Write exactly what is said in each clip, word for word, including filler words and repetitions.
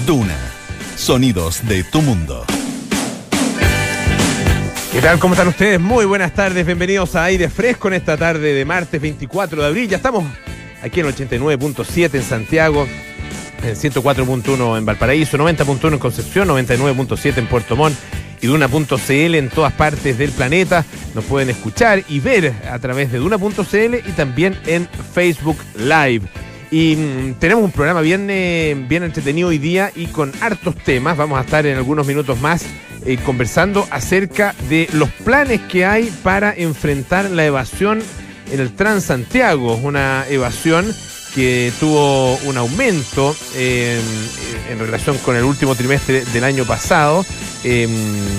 Duna. Sonidos de tu mundo. ¿Qué tal? ¿Cómo están ustedes? Muy buenas tardes, bienvenidos a Aire Fresco en esta tarde de martes veinticuatro de abril. Ya estamos aquí en ochenta y nueve punto siete en Santiago, en ciento cuatro punto uno en Valparaíso, noventa punto uno en Concepción, noventa y nueve punto siete en Puerto Montt y Duna punto c l en todas partes del planeta. Nos pueden escuchar y ver a través de Duna punto c l y también en Facebook Live. Y mmm, tenemos un programa bien, eh, bien entretenido hoy día y con hartos temas. Vamos a estar en algunos minutos más eh, conversando acerca de los planes que hay para enfrentar la evasión en el Transantiago. Una evasión que tuvo un aumento eh, en relación con el último trimestre del año pasado. Eh,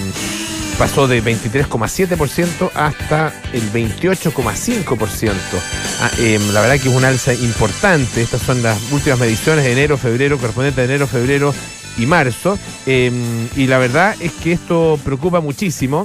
pasó de veintitrés coma siete por ciento hasta el veintiocho coma cinco por ciento. Ah, eh, la verdad que es un alza importante. Estas son las últimas mediciones de enero, febrero, correspondiente a enero, febrero y marzo. Eh, y la verdad es que esto preocupa muchísimo,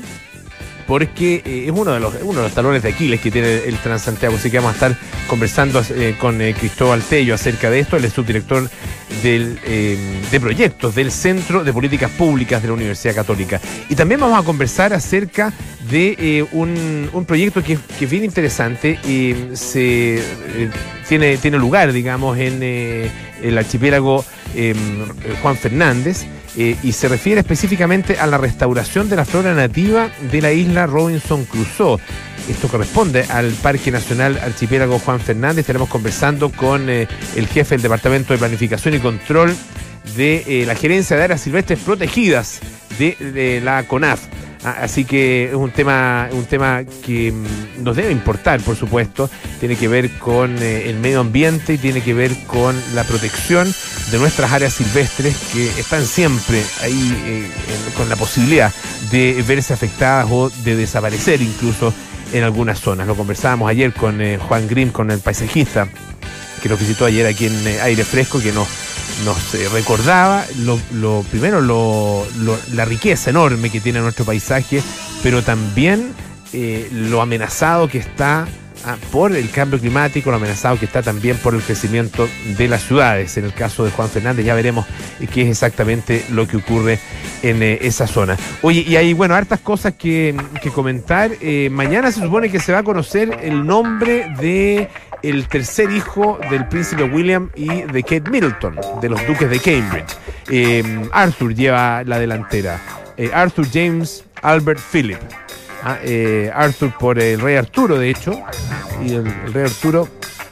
porque eh, es uno de los uno de los talones de Aquiles que tiene el Transantiago. Así que vamos a estar conversando eh, con eh, Cristóbal Tello acerca de esto. Él es subdirector del, eh, de proyectos del Centro de Políticas Públicas de la Universidad Católica. Y también vamos a conversar acerca de eh, un, un proyecto que, que es bien interesante y se eh, tiene, tiene lugar, digamos, en eh, el archipiélago eh, Juan Fernández. Eh, y se refiere específicamente a la restauración de la flora nativa de la isla Robinson Crusoe. Esto corresponde al Parque Nacional Archipiélago Juan Fernández. Estaremos conversando con eh, el jefe del Departamento de Planificación y Control de eh, la Gerencia de Áreas Silvestres Protegidas de, de la CONAF. Ah, así que es un tema, un tema que mm, nos debe importar, por supuesto. Tiene que ver con eh, el medio ambiente y tiene que ver con la protección de nuestras áreas silvestres, que están siempre ahí eh, en, con la posibilidad de verse afectadas o de desaparecer incluso en algunas zonas. Lo conversábamos ayer con eh, Juan Grimm, con el paisajista que nos visitó ayer aquí en eh, Aire Fresco, que nos nos eh, recordaba lo, lo primero lo, lo, la riqueza enorme que tiene nuestro paisaje, pero también eh, lo amenazado que está ah, por el cambio climático, lo amenazado que está también por el crecimiento de las ciudades. En el caso de Juan Fernández ya veremos eh, qué es exactamente lo que ocurre en eh, esa zona. Oye, y hay, bueno, hartas cosas que, que comentar. Eh, mañana se supone que se va a conocer el nombre de el tercer hijo del príncipe William y de Kate Middleton, de los duques de Cambridge. Eh, Arthur lleva la delantera. Eh, Arthur James Albert Philip. Ah, eh, Arthur por el rey Arturo, de hecho. Y el, el rey Arturo,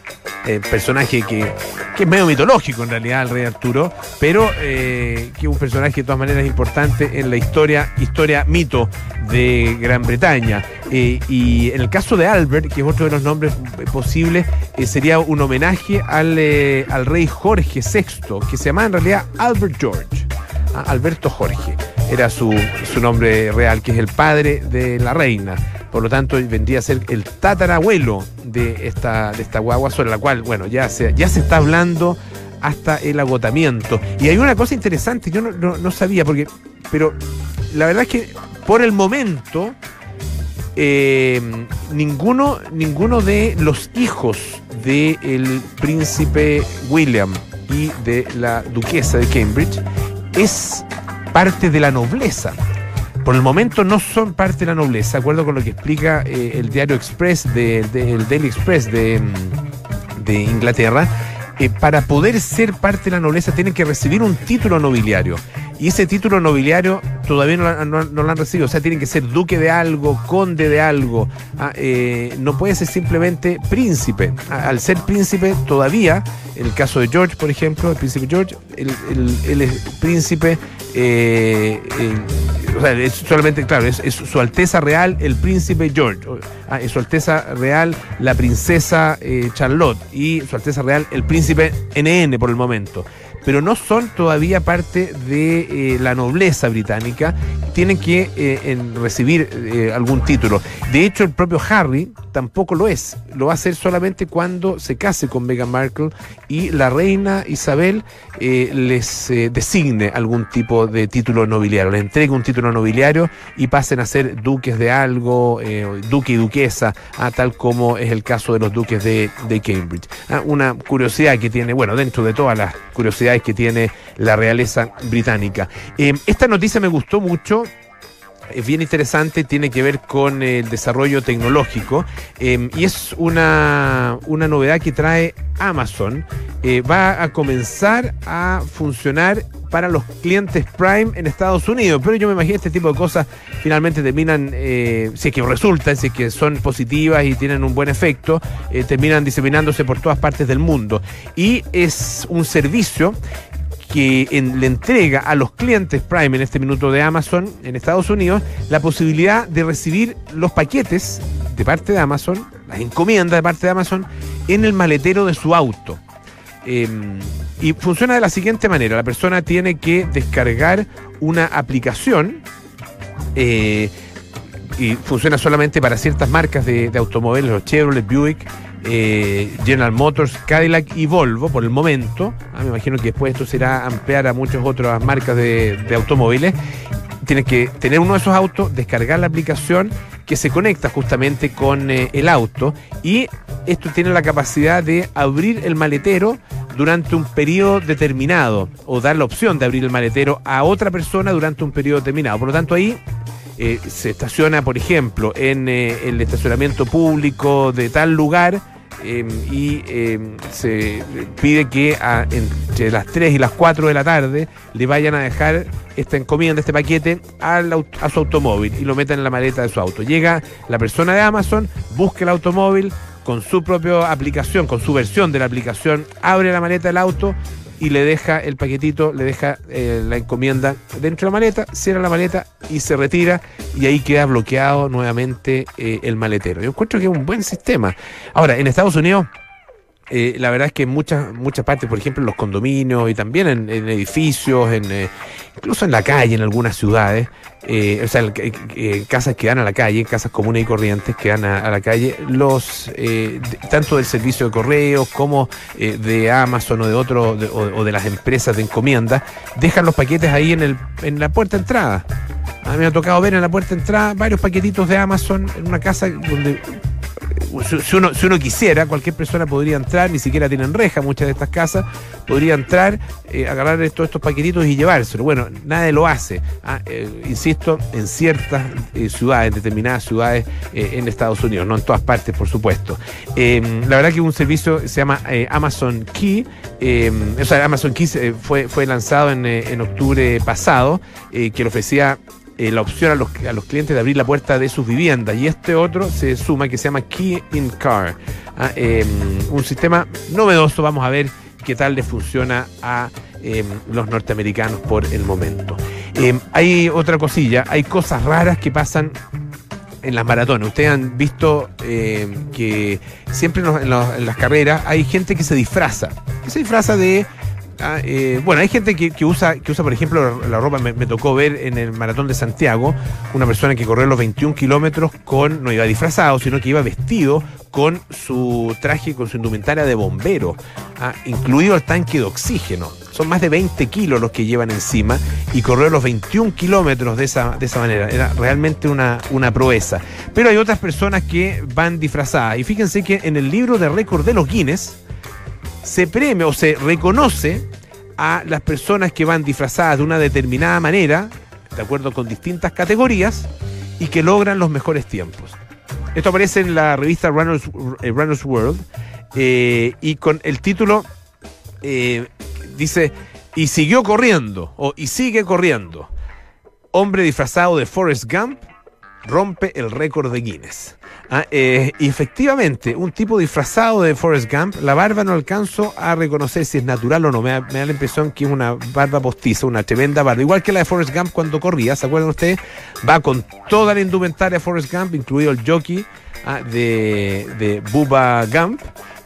eh, personaje que, que es medio mitológico en realidad, el rey Arturo, pero eh, que es un personaje de todas maneras importante en la historia, historia mito de Gran Bretaña. Eh, y en el caso de Albert, que es otro de los nombres posibles, eh, sería un homenaje al, eh, al rey Jorge sexto, que se llamaba en realidad Albert George. Ah, Alberto Jorge era su, su nombre real, que es el padre de la reina. Por lo tanto, vendría a ser el tatarabuelo de esta, de esta guagua, sobre la cual, bueno, ya se, ya se está hablando hasta el agotamiento. Y hay una cosa interesante, yo no, no, no sabía, porque, pero la verdad es que por el momento eh, ninguno, ninguno de los hijos del príncipe William y de la duquesa de Cambridge es parte de la nobleza. Por el momento no son parte de la nobleza, de acuerdo con lo que explica eh, el diario Express, de, de, el Daily Express de, de Inglaterra. Eh, para poder ser parte de la nobleza tienen que recibir un título nobiliario. Y ese título nobiliario todavía no, no, no lo han recibido. O sea, tienen que ser duque de algo, conde de algo. Ah, eh, no puede ser simplemente príncipe. Ah, al ser príncipe todavía, en el caso de George, por ejemplo, el príncipe George, él, él, él es príncipe, eh, eh, o sea, es solamente, claro, es, es su Alteza Real, el príncipe George. Ah, es su Alteza Real, la princesa eh, Charlotte. Y su Alteza Real, el príncipe N N por el momento. Pero no son todavía parte de eh, la nobleza británica, tienen que eh, en recibir eh, algún título. De hecho, el propio Harry tampoco lo es, lo va a hacer solamente cuando se case con Meghan Markle y la reina Isabel eh, les eh, designe algún tipo de título nobiliario, les entregue un título nobiliario y pasen a ser duques de algo, eh, duque y duquesa, ah, tal como es el caso de los duques de, de Cambridge. Ah, una curiosidad que tiene, bueno, dentro de todas las curiosidades capacidades que tiene la realeza británica. Eh, esta noticia me gustó mucho. Es bien interesante, tiene que ver con el desarrollo tecnológico eh, y es una, una novedad que trae Amazon. Eh, va a comenzar a funcionar para los clientes Prime en Estados Unidos, pero yo me imagino este tipo de cosas finalmente terminan, eh, si es que resultan, si es que son positivas y tienen un buen efecto, eh, terminan diseminándose por todas partes del mundo. Y es un servicio que en, le entrega a los clientes Prime en este minuto de Amazon en Estados Unidos la posibilidad de recibir los paquetes de parte de Amazon, las encomiendas de parte de Amazon, en el maletero de su auto. Eh, y funciona de la siguiente manera: la persona tiene que descargar una aplicación eh, y funciona solamente para ciertas marcas de, de automóviles, los Chevrolet, Buick, Eh, General Motors, Cadillac y Volvo por el momento. Ah, me imagino que después esto se irá a ampliar a muchas otras marcas de, de automóviles. Tienes que tener uno de esos autos, descargar la aplicación que se conecta justamente con eh, el auto, y esto tiene la capacidad de abrir el maletero durante un periodo determinado o dar la opción de abrir el maletero a otra persona durante un periodo determinado. Por lo tanto, ahí Eh, se estaciona, por ejemplo, en eh, el estacionamiento público de tal lugar eh, y eh, se pide que a, entre las tres y las cuatro de la tarde le vayan a dejar esta encomienda, este paquete, al, a su automóvil y lo metan en la maleta de su auto. Llega la persona de Amazon, busca el automóvil con su propia aplicación, con su versión de la aplicación, abre la maleta del auto y le deja el paquetito, le deja eh, la encomienda dentro de la maleta, cierra la maleta y se retira, y ahí queda bloqueado nuevamente eh, el maletero. Yo encuentro que es un buen sistema. Ahora, en Estados Unidos, eh, la verdad es que en muchas, muchas partes, por ejemplo en los condominios y también en, en edificios, en, eh, incluso en la calle, en algunas ciudades, eh, o sea, eh, eh, casas que dan a la calle, casas comunes y corrientes que dan a, a la calle, los eh, de, tanto del servicio de correos como eh, de Amazon o de otro de, o, o de las empresas de encomienda, dejan los paquetes ahí en el en la puerta de entrada. A mí me ha tocado ver en la puerta de entrada varios paquetitos de Amazon en una casa donde si uno, si uno quisiera, cualquier persona podría entrar, ni siquiera tienen reja muchas de estas casas, podría entrar, eh, agarrar todos estos paquetitos y llevárselo. Bueno, nadie lo hace. Ah, eh, insisto, en ciertas eh, ciudades, en determinadas ciudades eh, en Estados Unidos, no en todas partes, por supuesto. Eh, la verdad que un servicio se llama eh, Amazon Key, eh, o sea, Amazon Key eh, fue, fue lanzado en, eh, en octubre pasado, eh, que le ofrecía Eh, la opción a los, a los clientes de abrir la puerta de sus viviendas, y este otro se suma, que se llama Key in Car. Ah, eh, un sistema novedoso. Vamos a ver qué tal le funciona a eh, los norteamericanos por el momento. Eh, hay otra cosilla, hay cosas raras que pasan en las maratones. Ustedes han visto eh, que siempre en, los, en, los, en las carreras hay gente que se disfraza, que se disfraza de Ah, eh, bueno, hay gente que, que usa, que usa, por ejemplo, la, la ropa. Me, me tocó ver en el Maratón de Santiago una persona que corrió los veintiún kilómetros con, no iba disfrazado, sino que iba vestido con su traje, con su indumentaria de bombero, ah, incluido el tanque de oxígeno. Son más de veinte kilos los que llevan encima, y corrió los veintiún kilómetros de esa, de esa manera. Era realmente una, una proeza. Pero hay otras personas que van disfrazadas, y fíjense que en el libro de récord de los Guinness se premia o se reconoce a las personas que van disfrazadas de una determinada manera, de acuerdo con distintas categorías, y que logran los mejores tiempos. Esto aparece en la revista Runners, eh, Runners World, eh, y con el título eh, dice: y siguió corriendo, o y sigue corriendo. Hombre disfrazado de Forrest Gump rompe el récord de Guinness. Ah, eh, y efectivamente, un tipo disfrazado de Forrest Gump, la barba no alcanzo a reconocer si es natural o no, me da, me da la impresión que es una barba postiza, una tremenda barba, igual que la de Forrest Gump cuando corría, ¿se acuerdan ustedes? Va con toda la indumentaria de Forrest Gump, incluido el jockey ah, de, de Bubba Gump,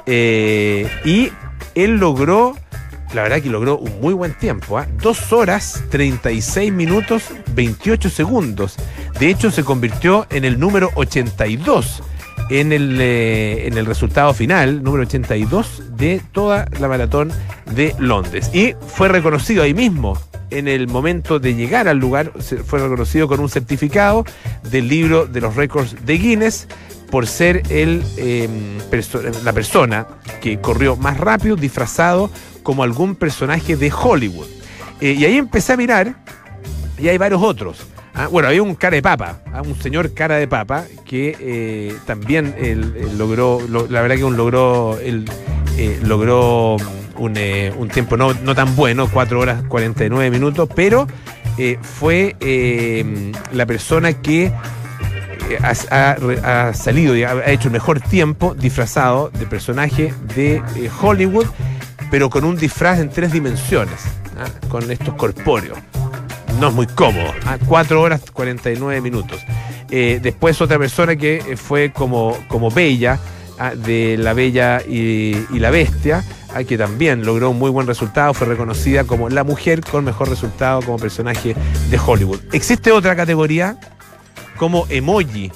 eh, y él logró, la verdad que logró un muy buen tiempo, ¿eh? dos horas, treinta y seis minutos, veintiocho segundos. De hecho, se convirtió en el número ochenta y dos en el, eh, en el resultado final, número ochenta y dos de toda la maratón de Londres. Y fue reconocido ahí mismo, en el momento de llegar al lugar, fue reconocido con un certificado del libro de los récords de Guinness, por ser el, eh, perso- la persona que corrió más rápido disfrazado como algún personaje de Hollywood. Eh, y ahí empecé a mirar, y hay varios otros. Ah, bueno, había un cara de papa, ah, un señor cara de papa, que eh, también él, él logró, lo, la verdad que un logró, él, eh, logró un, eh, un tiempo no, no tan bueno, cuatro horas cuarenta y nueve minutos, pero eh, fue eh, la persona que Ha, ha, ha salido y ha, ha hecho el mejor tiempo disfrazado de personaje de eh, Hollywood, pero con un disfraz en tres dimensiones, ¿ah? Con estos corpóreos. No es muy cómodo. ¿Ah? cuatro horas cuarenta y nueve minutos. Eh, después otra persona que eh, fue como, como Bella, ¿ah? De La Bella y, y la Bestia, ¿ah? Que también logró un muy buen resultado, fue reconocida como la mujer con mejor resultado como personaje de Hollywood. Existe otra categoría como emoji,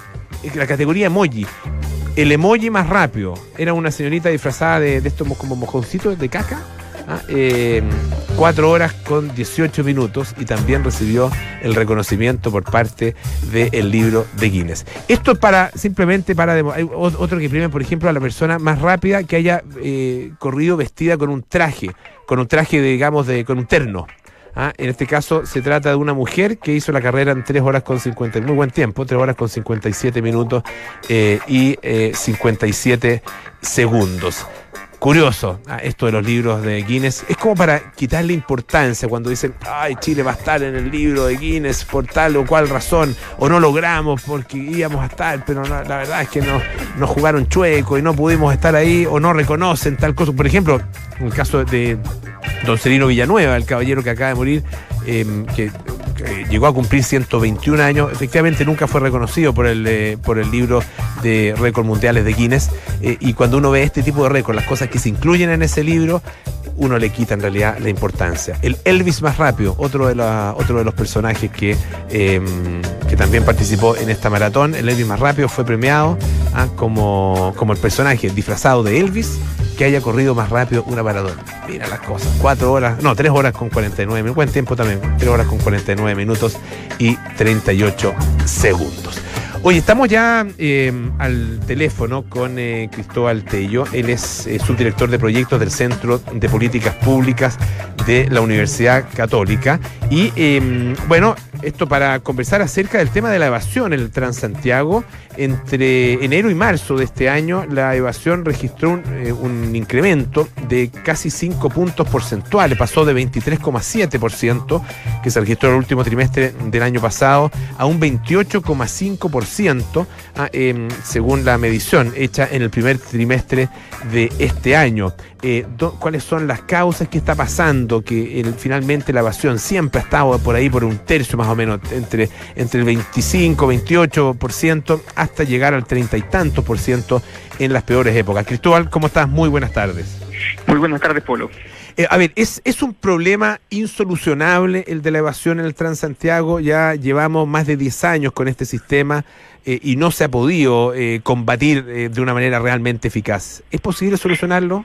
la categoría emoji. El emoji más rápido era una señorita disfrazada de, de estos como mojoncitos de caca, ¿ah? eh, cuatro horas con dieciocho minutos, y también recibió el reconocimiento por parte del libro de Guinness. Esto es para, simplemente para, hay otro que premia, por ejemplo, a la persona más rápida que haya eh, corrido vestida con un traje, con un traje, de, digamos, de, con un terno. Ah, en este caso se trata de una mujer que hizo la carrera en tres horas con cincuenta, muy buen tiempo, tres horas con cincuenta y siete minutos eh, y eh, cincuenta y siete segundos. Curioso, ah, esto de los libros de Guinness, es como para quitarle importancia cuando dicen, ay, Chile va a estar en el libro de Guinness por tal o cual razón, o no logramos porque íbamos a estar, pero no, la verdad es que nos, nos jugaron chueco y no pudimos estar ahí, o no reconocen tal cosa. Por ejemplo, en el caso de don Celino Villanueva, el caballero que acaba de morir, eh, que, que llegó a cumplir ciento veintiún años, efectivamente nunca fue reconocido por el, eh, por el libro de récords mundiales de Guinness, eh, y cuando uno ve este tipo de récords, las cosas que se incluyen en ese libro, uno le quita en realidad la importancia. El Elvis más rápido, otro de, la, otro de los personajes que, eh, que también participó en esta maratón. El Elvis más rápido fue premiado ah, como, como el personaje disfrazado de Elvis que haya corrido más rápido una maratón. Mira las cosas, cuatro horas, no, tres horas con cuarenta y nueve minutos, buen tiempo también, tres horas con cuarenta y nueve minutos y treinta y ocho segundos. Oye, estamos ya eh, al teléfono con eh, Cristóbal Tello. Él es eh, subdirector de proyectos del Centro de Políticas Públicas de la Universidad Católica. Y eh, bueno, esto para conversar acerca del tema de la evasión en el Transantiago. Entre enero y marzo de este año, la evasión registró un, eh, un incremento de casi cinco puntos porcentuales. Pasó de veintitrés coma siete por ciento, que se registró en el último trimestre del año pasado, a un veintiocho coma cinco por ciento, ah, eh, según la medición hecha en el primer trimestre de este año. Eh, do, ¿Cuáles son las causas? ¿Qué está pasando? Que el, finalmente la evasión siempre ha estado por ahí por un tercio más o menos, entre, entre el veinticinco, veintiocho por ciento hasta llegar al treinta y tantos por ciento en las peores épocas. Cristóbal, ¿cómo estás? Muy buenas tardes. Muy buenas tardes, Polo. Eh, a ver, ¿es, ¿es un problema insolucionable el de la evasión en el Transantiago? Ya llevamos más de diez años con este sistema eh, y no se ha podido eh, combatir eh, de una manera realmente eficaz. ¿Es posible solucionarlo?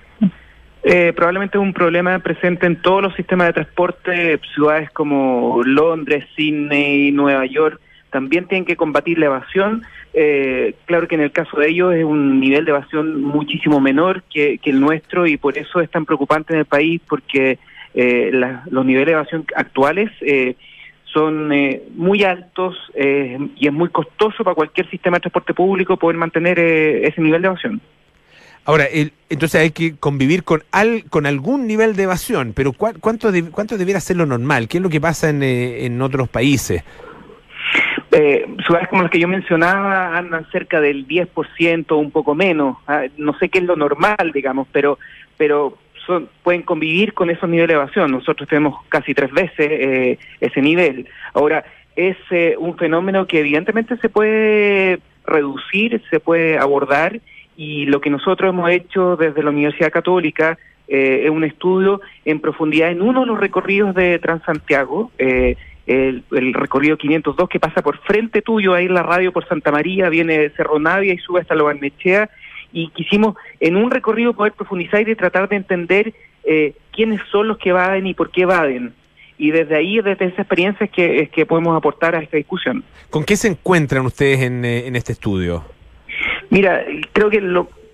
Eh, probablemente es un problema presente en todos los sistemas de transporte. Ciudades como Londres, Sydney, Nueva York también tienen que combatir la evasión. Eh, claro que en el caso de ellos es un nivel de evasión muchísimo menor que, que el nuestro, y por eso es tan preocupante en el país, porque eh, la, los niveles de evasión actuales eh, son eh, muy altos eh, y es muy costoso para cualquier sistema de transporte público poder mantener eh, ese nivel de evasión. Ahora, el, entonces hay que convivir con al, con algún nivel de evasión, pero ¿cu ¿cuánto, de, cuánto debiera ser lo normal? ¿Qué es lo que pasa en, eh, en otros países? Eh, ciudades como las que yo mencionaba andan cerca del diez por ciento, un poco menos. Ah, no sé qué es lo normal, digamos, pero pero son, pueden convivir con esos niveles de evasión. Nosotros tenemos casi tres veces eh, ese nivel. Ahora, es eh, un fenómeno que evidentemente se puede reducir, se puede abordar, y lo que nosotros hemos hecho desde la Universidad Católica eh, es un estudio en profundidad en uno de los recorridos de Transantiago, eh, El, el recorrido quinientos dos, que pasa por frente tuyo, ahí en la radio por Santa María, viene de Cerro Navia y sube hasta Lo Barnechea, y quisimos en un recorrido poder profundizar y tratar de entender eh, quiénes son los que evaden y por qué evaden. Y desde ahí, desde esa experiencia es que, es que podemos aportar a esta discusión. ¿Con qué se encuentran ustedes en, en este estudio? Mira, creo que lo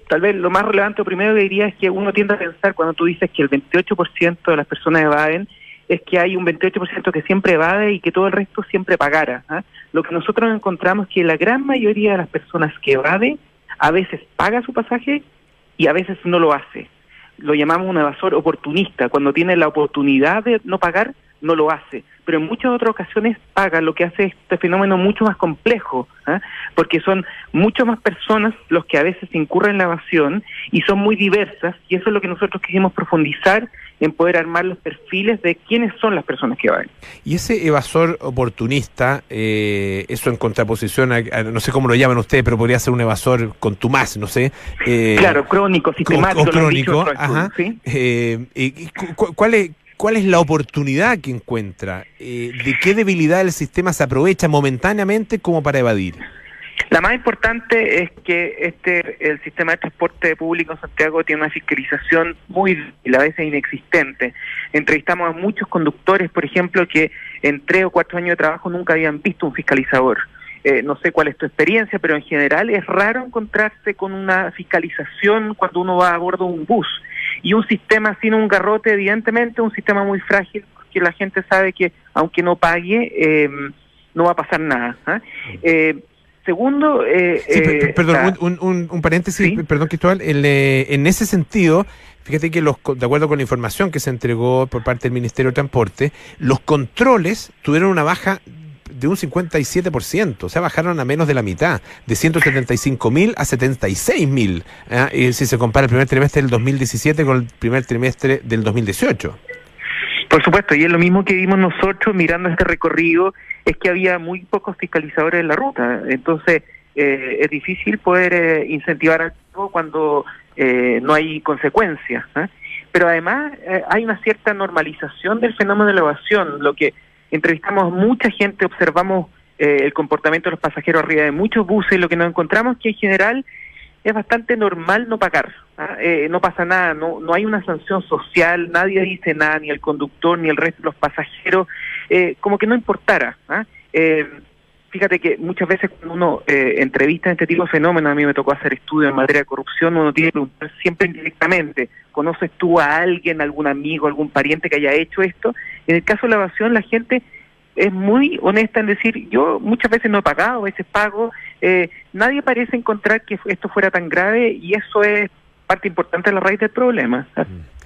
tal vez lo más relevante, lo primero que diría es que uno tiende a pensar cuando tú dices que el veintiocho por ciento de las personas evaden, es que hay un veintiocho por ciento que siempre evade y que todo el resto siempre pagara. ¿eh? Lo que nosotros encontramos es que la gran mayoría de las personas que evade a veces paga su pasaje y a veces no lo hace. Lo llamamos un evasor oportunista. Cuando tiene la oportunidad de no pagar, no lo hace. Pero en muchas otras ocasiones paga, lo que hace este fenómeno mucho más complejo, ¿eh? porque son mucho más personas los que a veces incurren en la evasión y son muy diversas, y eso es lo que nosotros quisimos profundizar en poder armar los perfiles de quiénes son las personas que evaden. Y ese evasor oportunista, eh, eso en contraposición a, a, no sé cómo lo llaman ustedes, pero podría ser un evasor contumaz, no sé. Eh, claro, crónico, sistemático. O, o crónico, ajá. ¿Sí? Eh, eh, cu ¿Cuál es...? ¿Cuál es la oportunidad que encuentra? Eh, ¿De qué debilidad el sistema se aprovecha momentáneamente como para evadir? La más importante es que este el sistema de transporte público en Santiago tiene una fiscalización muy débil, a veces inexistente. Entrevistamos a muchos conductores, por ejemplo, que en tres o cuatro años de trabajo nunca habían visto un fiscalizador. Eh, no sé cuál es tu experiencia, pero en general es raro encontrarse con una fiscalización cuando uno va a bordo de un bus. Y un sistema sin un garrote, evidentemente, un sistema muy frágil, porque la gente sabe que aunque no pague, eh, no va a pasar nada. ¿eh? Eh, segundo... Eh, sí, eh, perdón, está, un, un, un paréntesis, ¿sí? perdón, Cristóbal. El, eh, en ese sentido, fíjate que los, de acuerdo con la información que se entregó por parte del Ministerio de Transporte, los controles tuvieron una baja de un cincuenta y siete por ciento, o sea, bajaron a menos de la mitad, de ciento setenta y cinco mil a setenta y seis mil, ¿eh? si se compara el primer trimestre del dos mil diecisiete con el primer trimestre del dos mil dieciocho. Por supuesto, y es lo mismo que vimos nosotros mirando este recorrido, es que había muy pocos fiscalizadores en la ruta, entonces eh, es difícil poder eh, incentivar algo cuando eh, no hay consecuencias, ¿eh? Pero además eh, hay una cierta normalización del fenómeno de la evasión, lo que entrevistamos a mucha gente, observamos eh, el comportamiento de los pasajeros arriba de muchos buses, y lo que nos encontramos es que en general es bastante normal no pagar, ¿ah? eh, no pasa nada, no no hay una sanción social, nadie dice nada, ni el conductor ni el resto de los pasajeros, eh, como que no importara. ¿ah? Eh, fíjate que muchas veces cuando uno eh, entrevista este tipo de fenómenos, a mí me tocó hacer estudios en materia de corrupción, uno tiene que preguntar siempre indirectamente, ¿conoces tú a alguien, algún amigo, algún pariente que haya hecho esto? En el caso de la evasión, la gente es muy honesta en decir, yo muchas veces no he pagado, a veces pago, eh, nadie parece encontrar que esto fuera tan grave, y eso es parte importante de la raíz del problema. Mm.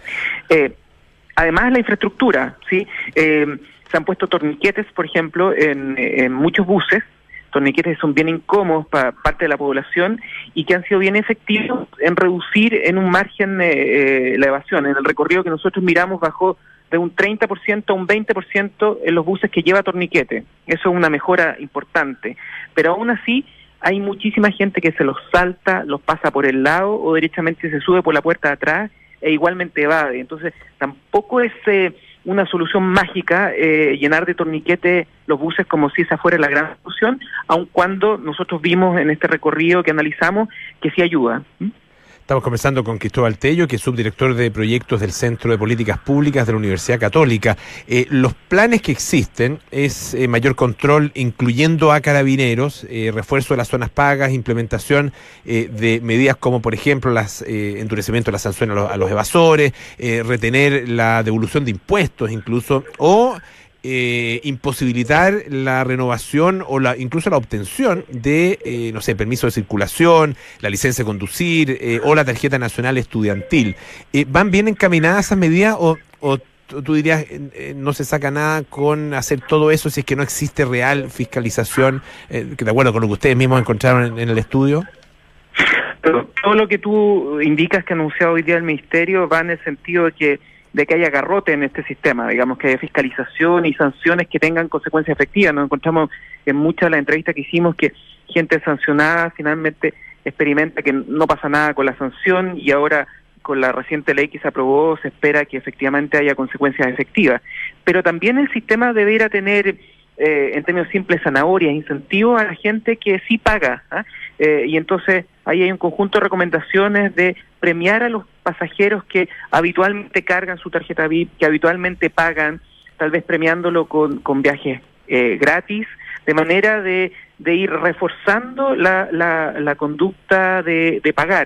Eh, además, la infraestructura, ¿sí? Eh, se han puesto torniquetes, por ejemplo, en, en muchos buses, torniquetes son bien incómodos para parte de la población y que han sido bien efectivos en reducir en un margen eh, la evasión. En el recorrido que nosotros miramos bajó de un treinta por ciento a un veinte por ciento en los buses que lleva torniquete. Eso es una mejora importante. Pero aún así hay muchísima gente que se los salta, los pasa por el lado o derechamente se sube por la puerta de atrás e igualmente evade. Entonces tampoco es eh, una solución mágica eh, llenar de torniquete los buses como si esa fuera la gran solución, aun cuando nosotros vimos en este recorrido que analizamos que sí ayuda. ¿Mm? Estamos conversando con Cristóbal Tello, que es subdirector de proyectos del Centro de Políticas Públicas de la Universidad Católica. Eh, los planes que existen es eh, mayor control, incluyendo a carabineros, eh, refuerzo de las zonas pagas, implementación eh, de medidas como, por ejemplo, las eh, endurecimiento de las sanciones a los, a los evasores, eh, retener la devolución de impuestos incluso, o Eh, imposibilitar la renovación o la incluso la obtención de, eh, no sé, permiso de circulación, la licencia de conducir eh, o la tarjeta nacional estudiantil. Eh, ¿Van bien encaminadas esas medidas o, o tú dirías eh, no se saca nada con hacer todo eso si es que no existe real fiscalización, eh, que de acuerdo con lo que ustedes mismos encontraron en, en el estudio? Pero todo lo que tú indicas que ha anunciado hoy día el Ministerio va en el sentido de que de que haya garrote en este sistema, digamos, que haya fiscalización y sanciones que tengan consecuencias efectivas. Nos encontramos en muchas de las entrevistas que hicimos que gente sancionada finalmente experimenta que no pasa nada con la sanción, y ahora con la reciente ley que se aprobó se espera que efectivamente haya consecuencias efectivas. Pero también el sistema deberá tener, eh, en términos simples, zanahorias, incentivos a la gente que sí paga, ¿eh? Eh, y entonces ahí hay un conjunto de recomendaciones de premiar a los pasajeros que habitualmente cargan su tarjeta V I P, que habitualmente pagan, tal vez premiándolo con, con viajes eh, gratis, de manera de, de ir reforzando la, la, la conducta de, de pagar.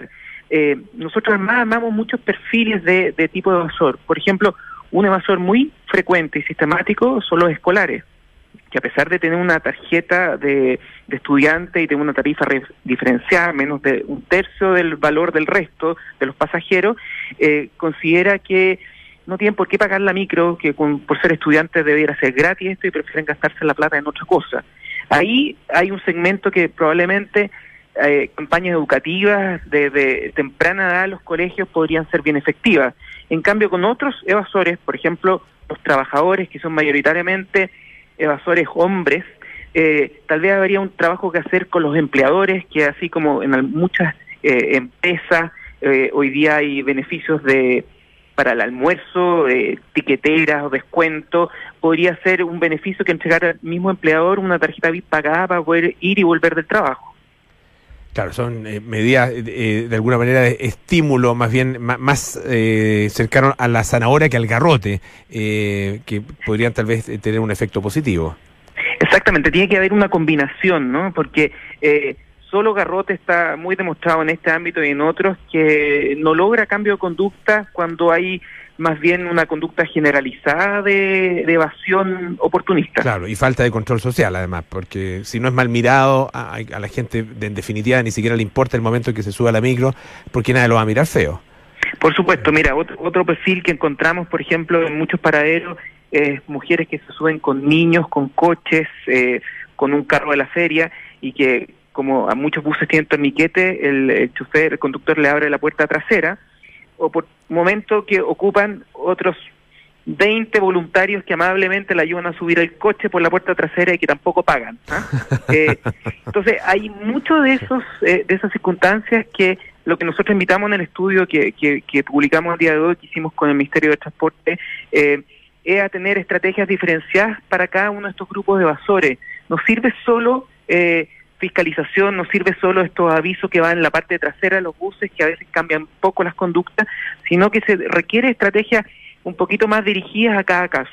eh, nosotros armamos muchos perfiles de, de tipo de evasor. Por ejemplo, un evasor muy frecuente y sistemático son los escolares, que a pesar de tener una tarjeta de, de estudiante y tener una tarifa re, diferenciada, menos de un tercio del valor del resto de los pasajeros, eh, considera que no tienen por qué pagar la micro, que con, por ser estudiantes debiera ser gratis esto y prefieren gastarse la plata en otra cosa. Ahí hay un segmento que probablemente eh, campañas educativas de, de temprana edad en los colegios podrían ser bien efectivas. En cambio, con otros evasores, por ejemplo, los trabajadores, que son mayoritariamente evasores hombres, eh, tal vez habría un trabajo que hacer con los empleadores, que así como en muchas eh, empresas, eh, hoy día hay beneficios de para el almuerzo, eh, tiqueteras o descuento, podría ser un beneficio que entregara al mismo empleador una tarjeta V I P pagada para poder ir y volver del trabajo. Claro, son eh, medidas eh, de alguna manera de estímulo, más bien más, más eh, cercano a la zanahoria que al garrote, eh, que podrían tal vez tener un efecto positivo. Exactamente, tiene que haber una combinación, ¿no? Porque eh, solo garrote está muy demostrado en este ámbito y en otros que no logra cambio de conducta cuando hay más bien una conducta generalizada de, de evasión oportunista. Claro, y falta de control social además, porque si no es mal mirado, a, a la gente de, en definitiva ni siquiera le importa el momento en que se suba a la micro, porque nadie lo va a mirar feo. Por supuesto, mira, otro, otro perfil que encontramos, por ejemplo, en muchos paraderos, es mujeres que se suben con niños, con coches, eh, con un carro de la feria, y que como a muchos buses tienen torniquete, el, el chofer, el conductor le abre la puerta trasera, o por momento que ocupan otros veinte voluntarios que amablemente le ayudan a subir el coche por la puerta trasera y que tampoco pagan. ¿eh? Eh, entonces hay mucho de esos eh, de esas circunstancias que lo que nosotros invitamos en el estudio que, que, que publicamos el día de hoy, que hicimos con el Ministerio de Transporte, eh, es a tener estrategias diferenciadas para cada uno de estos grupos de evasores. No sirve solo eh, fiscalización, no sirve solo estos avisos que van en la parte trasera de los buses, que a veces cambian poco las conductas, sino que se requiere estrategias un poquito más dirigidas a cada caso.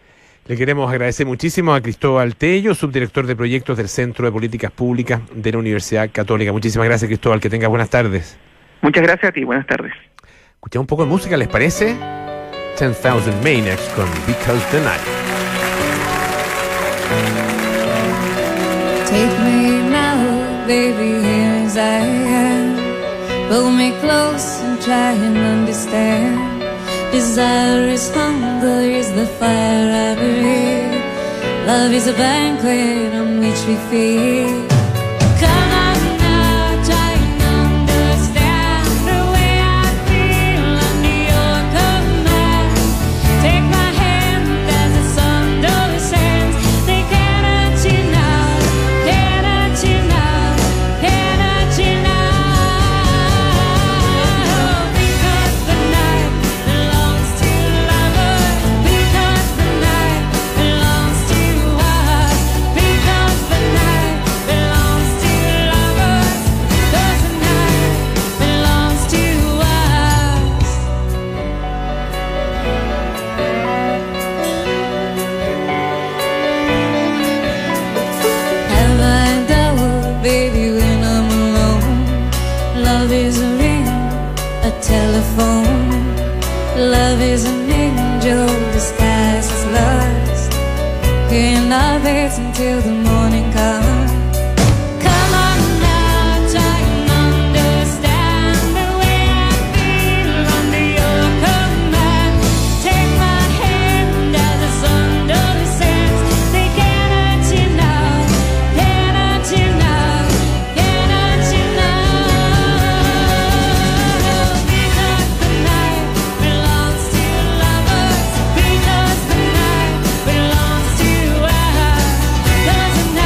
Le queremos agradecer muchísimo a Cristóbal Tello, subdirector de proyectos del Centro de Políticas Públicas de la Universidad Católica. Muchísimas gracias, Cristóbal, que tengas buenas tardes. Muchas gracias a ti, buenas tardes. Escuchamos un poco de música, ¿les parece? ten thousand Maniacs con Because the Night. Take me now, baby, here as I am. Pull me close and try and understand. Desire is hunger, is the fire I breathe. Love is a banquet on which we feed. Come on now, try and understand the way I feel under your command. Take my hand as the sun descends. They cannot you now, cannot you now, cannot you now. Because the night belongs to lovers. Because the night belongs to us. Because the night belongs to lovers. Because the night belongs to us. Have I doubt, baby, when I'm alone? Love is a ring, a telephone. Love is an angel disguised as lust. Can't love it until the morning comes. Come on now, try and understand the way I feel under your command. Take my hand as the sun descends. They cannot you now, cannot you now, cannot you now. Because the night belongs to lovers. Because the night belongs to us. Because the night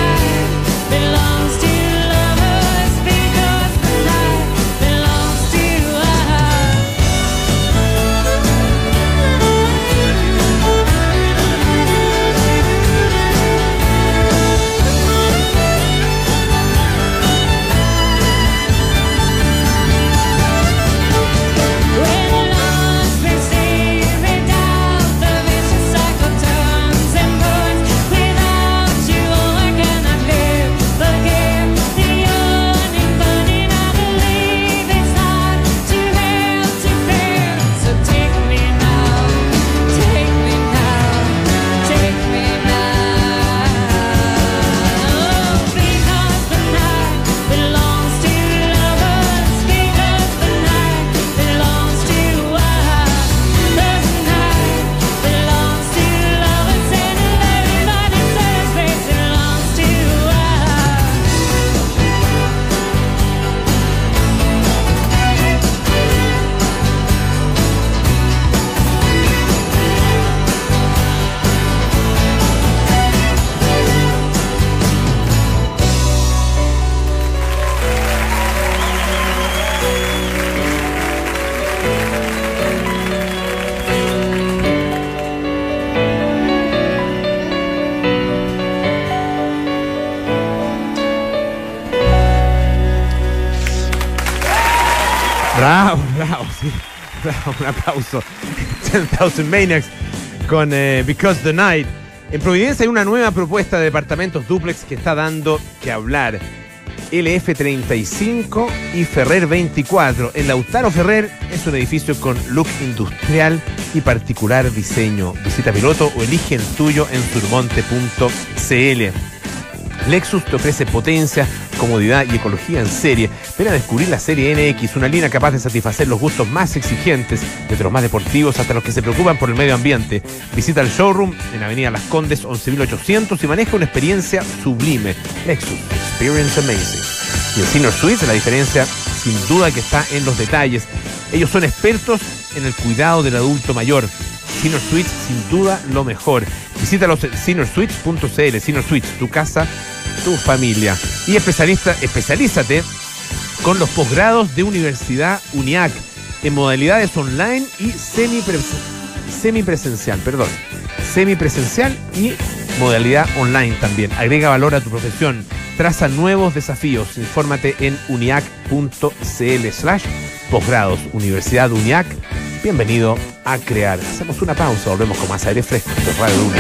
Bravo, bravo, sí. Bravo, un aplauso. ten thousand Maniacs con eh, Because the Night. En Providencia hay una nueva propuesta de departamentos dúplex que está dando que hablar. L F treinta y cinco y Ferrer veinticuatro. En Lautaro Ferrer es un edificio con look industrial y particular diseño. Visita piloto o elige el tuyo en surmonte punto c l. Lexus te ofrece potencia, comodidad y ecología en serie. Ven a descubrir la serie N X, una línea capaz de satisfacer los gustos más exigentes, desde los más deportivos hasta los que se preocupan por el medio ambiente. Visita el showroom en Avenida Las Condes once mil ochocientos y maneja una experiencia sublime. Lexus, experience amazing. Y en Senior Suites la diferencia sin duda que está en los detalles. Ellos son expertos en el cuidado del adulto mayor. Senior Suites, sin duda, lo mejor. Visítalos en senior suites punto c l. Senior Suites, tu casa, tu familia. Y especialista, especialízate con los posgrados de Universidad UNIAC en modalidades online y semipresencial. Semipresencial, perdón. Semipresencial y modalidad online también. Agrega valor a tu profesión. Traza nuevos desafíos. Infórmate en uniac punto c l slash posgrados. Universidad UNIAC. Bienvenido a crear. Hacemos una pausa, volvemos con más aire fresco. Esto es Radio Duna.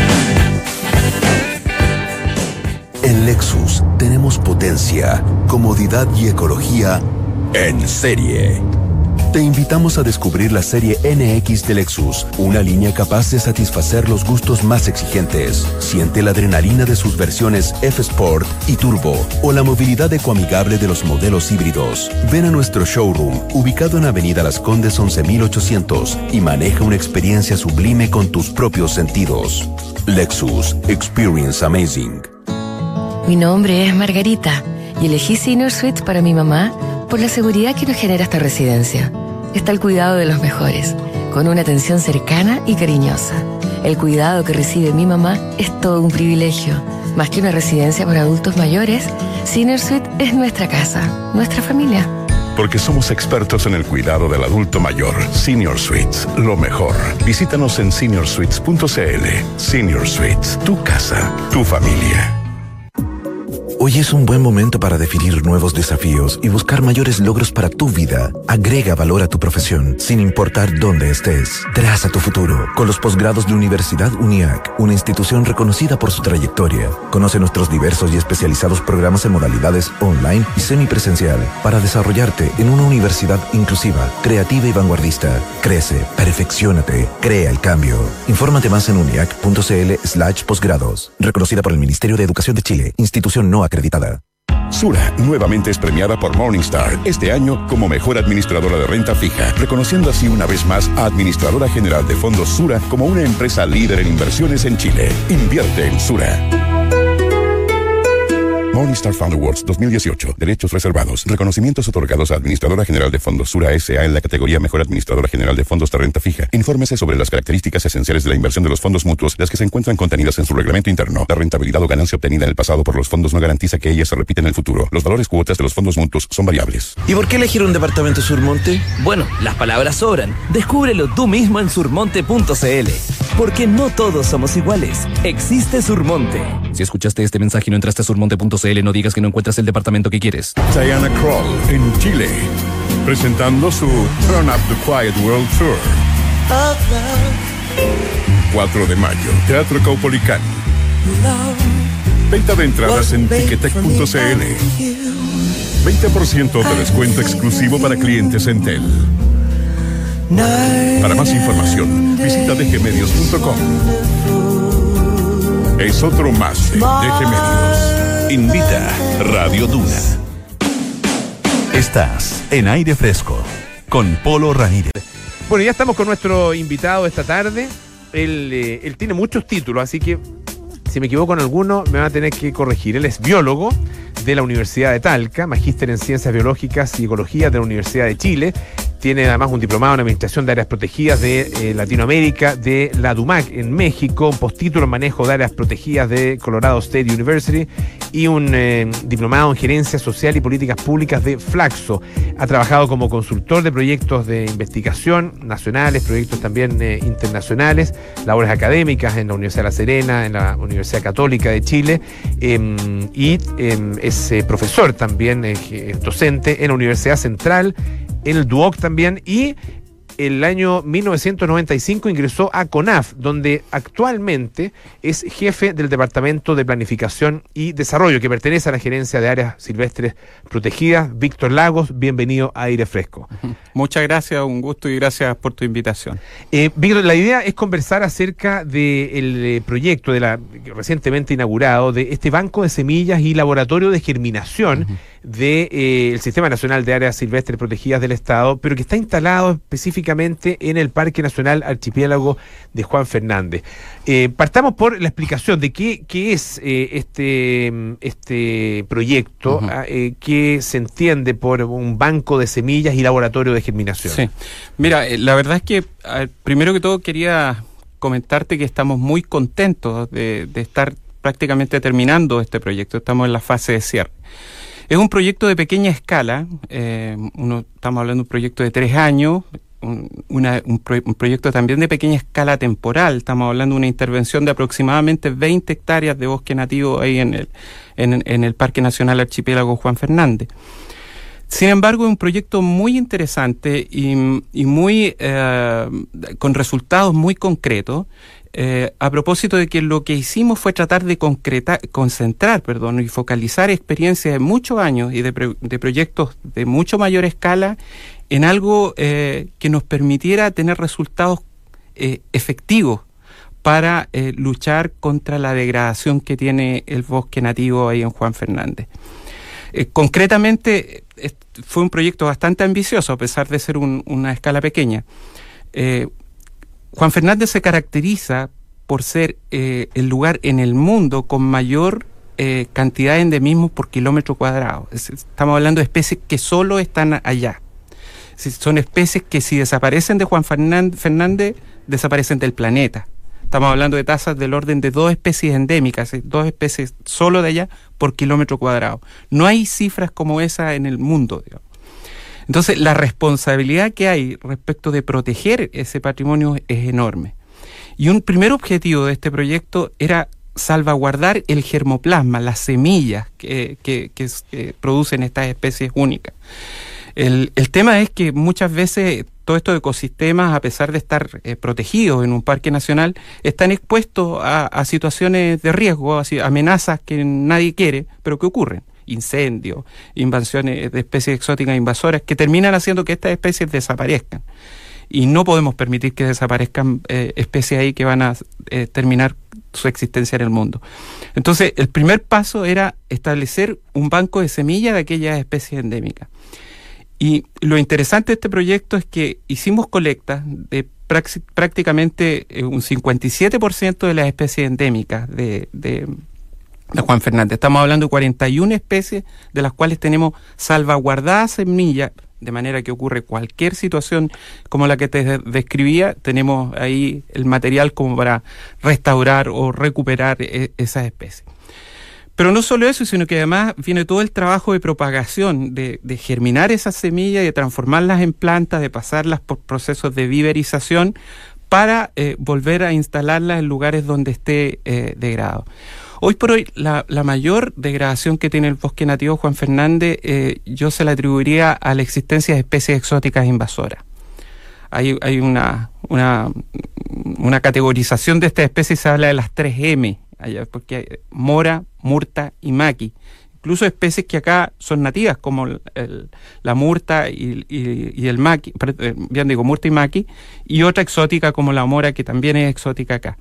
En Lexus tenemos potencia, comodidad y ecología en serie. Te invitamos a descubrir la serie N X de Lexus, una línea capaz de satisfacer los gustos más exigentes. Siente la adrenalina de sus versiones F Sport y Turbo o la movilidad ecoamigable de los modelos híbridos. Ven a nuestro showroom, ubicado en Avenida Las Condes once mil ochocientos, y maneja una experiencia sublime con tus propios sentidos. Lexus, experience amazing. Mi nombre es Margarita y elegí Senior Suites para mi mamá por la seguridad que nos genera esta residencia. Está el cuidado de los mejores, con una atención cercana y cariñosa. El cuidado que recibe mi mamá es todo un privilegio. Más que una residencia para adultos mayores, Senior Suite es nuestra casa, nuestra familia. Porque somos expertos en el cuidado del adulto mayor. Senior Suites, lo mejor. Visítanos en senior suites punto c l. Senior Suites, tu casa, tu familia. Hoy es un buen momento para definir nuevos desafíos y buscar mayores logros para tu vida. Agrega valor a tu profesión, sin importar dónde estés. Traza tu futuro con los posgrados de Universidad UNIAC, una institución reconocida por su trayectoria. Conoce nuestros diversos y especializados programas en modalidades online y semipresencial para desarrollarte en una universidad inclusiva, creativa y vanguardista. Crece, perfecciónate, crea el cambio. Infórmate más en uniac punto c l slash posgrados. Reconocida por el Ministerio de Educación de Chile, institución no acreditada. Sura nuevamente es premiada por Morningstar este año como mejor administradora de renta fija, reconociendo así una vez más a Administradora General de Fondos Sura como una empresa líder en inversiones en Chile. Invierte en Sura. Morningstar Fund Awards dos mil dieciocho. Derechos reservados. Reconocimientos otorgados a Administradora General de Fondos Sura S A en la categoría Mejor Administradora General de Fondos de Renta Fija. Infórmese sobre las características esenciales de la inversión de los fondos mutuos, las que se encuentran contenidas en su reglamento interno. La rentabilidad o ganancia obtenida en el pasado por los fondos no garantiza que ella se repita en el futuro. Los valores cuotas de los fondos mutuos son variables. ¿Y por qué elegir un departamento Surmonte? Bueno, las palabras sobran. Descúbrelo tú mismo en surmonte punto c l. Porque no todos somos iguales. Existe Surmonte. Si escuchaste este mensaje y no entraste a surmonte punto c l, no digas que no encuentras el departamento que quieres. Diana Krall en Chile, presentando su Turn Up the Quiet World Tour. cuatro de mayo, Teatro Caupolicán. Venta de entradas en ticketek punto c l. veinte por ciento de descuento exclusivo para clientes Entel. Para más información, visita d g medios punto com. Es otro más de D G Medios. Invita Radio Duna. Estás en aire fresco con Polo Ramírez. Bueno, ya estamos con nuestro invitado esta tarde. Él, eh, él tiene muchos títulos, así que si me equivoco en alguno me van a tener que corregir. Él es biólogo de la Universidad de Talca, magíster en Ciencias Biológicas y Ecología de la Universidad de Chile. Tiene además un diplomado en Administración de Áreas Protegidas de eh, Latinoamérica de la DUMAC en México, un postítulo en Manejo de Áreas Protegidas de Colorado State University y un eh, diplomado en Gerencia Social y Políticas Públicas de Flaxo. Ha trabajado como consultor de proyectos de investigación nacionales, proyectos también eh, internacionales, labores académicas en la Universidad de La Serena, en la Universidad Católica de Chile eh, y eh, es eh, profesor también, eh, docente en la Universidad Central en el Duoc también, y el año mil novecientos noventa y cinco ingresó a CONAF, donde actualmente es jefe del Departamento de Planificación y Desarrollo, que pertenece a la Gerencia de Áreas Silvestres Protegidas. Víctor Lagos, bienvenido a Aire Fresco. Muchas gracias, un gusto y gracias por tu invitación. Eh, Víctor, la idea es conversar acerca del eh, proyecto de la recientemente inaugurado de este banco de semillas y laboratorio de germinación uh-huh. del de, eh, Sistema Nacional de Áreas Silvestres Protegidas del Estado, pero que está instalado específicamente en el Parque Nacional Archipiélago de Juan Fernández. Eh, partamos por la explicación de qué, qué es eh, este, este proyecto, uh-huh. eh, que se entiende por un banco de semillas y laboratorio de germinación. Sí, mira, eh, la verdad es que eh, primero que todo quería comentarte que estamos muy contentos de, de estar prácticamente terminando este proyecto. Estamos en la fase de cierre. Es un proyecto de pequeña escala, eh, uno, estamos hablando de un proyecto de tres años, un, una, un, pro, un proyecto también de pequeña escala temporal. Estamos hablando de una intervención de aproximadamente veinte hectáreas de bosque nativo ahí en el, en, en el Parque Nacional Archipiélago Juan Fernández. Sin embargo, es un proyecto muy interesante y, y muy eh, con resultados muy concretos. Eh, a propósito de que lo que hicimos fue tratar de concretar, concentrar, perdón, y focalizar experiencias de muchos años y de, pro, de proyectos de mucho mayor escala en algo eh, que nos permitiera tener resultados eh, efectivos para eh, luchar contra la degradación que tiene el bosque nativo ahí en Juan Fernández. Eh, concretamente, eh, fue un proyecto bastante ambicioso, a pesar de ser un, una escala pequeña. Eh, Juan Fernández se caracteriza por ser eh, el lugar en el mundo con mayor eh, cantidad de endemismos por kilómetro cuadrado. Es, estamos hablando de especies que solo están allá. Es, son especies que si desaparecen de Juan Fernández, desaparecen del planeta. Estamos hablando de tasas del orden de dos especies endémicas, dos especies solo de allá por kilómetro cuadrado. No hay cifras como esa en el mundo, digamos. Entonces, la responsabilidad que hay respecto de proteger ese patrimonio es enorme. Y un primer objetivo de este proyecto era salvaguardar el germoplasma, las semillas que, que, que, que producen estas especies únicas. El, el tema es que muchas veces todos estos ecosistemas, a pesar de estar eh, protegidos en un parque nacional, están expuestos a, a situaciones de riesgo, a amenazas que nadie quiere, pero que ocurren. Incendios, invasiones de especies exóticas invasoras que terminan haciendo que estas especies desaparezcan. Y no podemos permitir que desaparezcan eh, especies ahí que van a eh, terminar su existencia en el mundo. Entonces, el primer paso era establecer un banco de semillas de aquellas especies endémicas. Y lo interesante de este proyecto es que hicimos colectas de praxi- prácticamente eh, un cincuenta y siete por ciento de las especies endémicas de... de de Juan Fernández. Estamos hablando de cuarenta y una especies de las cuales tenemos salvaguardadas semillas, de manera que ocurre cualquier situación como la que te describía, tenemos ahí el material como para restaurar o recuperar e- esas especies. Pero no solo eso, sino que además viene todo el trabajo de propagación, de, de germinar esas semillas, de transformarlas en plantas, de pasarlas por procesos de viverización para eh, volver a instalarlas en lugares donde esté eh, degradado. Hoy por hoy, la, la mayor degradación que tiene el bosque nativo Juan Fernández, eh, yo se la atribuiría a la existencia de especies exóticas invasoras. Hay, hay una, una, una categorización de estas especies, se habla de las tres M, allá, porque hay mora, murta y maqui. Incluso especies que acá son nativas, como el, el, la murta y, y, y el maqui, bien digo, murta y maqui, y otra exótica como la mora, que también es exótica acá.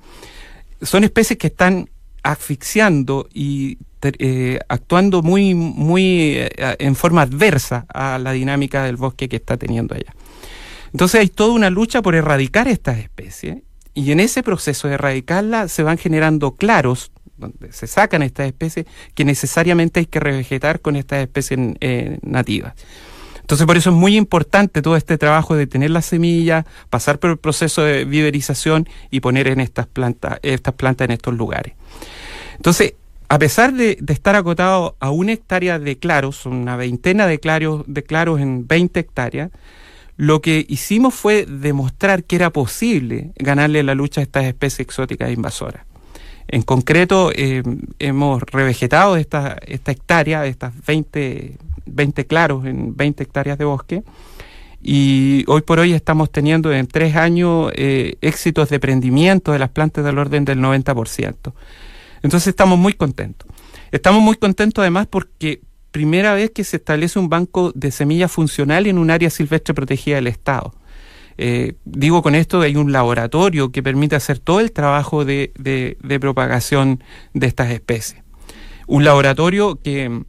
Son especies que están asfixiando y eh, actuando muy, muy eh, en forma adversa a la dinámica del bosque que está teniendo allá. Entonces hay toda una lucha por erradicar estas especies, y en ese proceso de erradicarlas se van generando claros donde se sacan estas especies que necesariamente hay que revegetar con estas especies eh, nativas. Entonces, por eso es muy importante todo este trabajo de tener las semillas, pasar por el proceso de viverización y poner en estas plantas, estas plantas en estos lugares. Entonces, a pesar de, de estar acotado a una hectárea de claros, una veintena de claros, de claros en veinte hectáreas, lo que hicimos fue demostrar que era posible ganarle la lucha a estas especies exóticas invasoras. En concreto, eh, hemos revegetado esta, esta hectárea, estas veinte, veinte claros en veinte hectáreas de bosque, y hoy por hoy estamos teniendo en tres años eh, éxitos de prendimiento de las plantas del orden del noventa por ciento. Entonces estamos muy contentos. Estamos muy contentos además porque primera vez que se establece un banco de semillas funcional en un área silvestre protegida del Estado. Eh, digo con esto, hay un laboratorio que permite hacer todo el trabajo de, de, de propagación de estas especies. Un laboratorio que,